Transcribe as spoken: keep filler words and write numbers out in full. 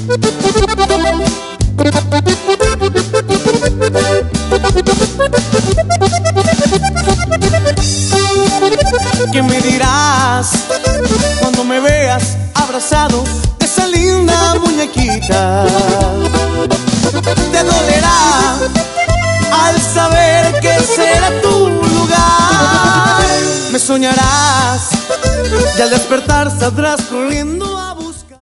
¿Qué me dirás cuando me veas abrazado de esa linda muñequita? Te dolerá al saber que será tu lugar. Me soñarás y al despertar saldrás corriendo.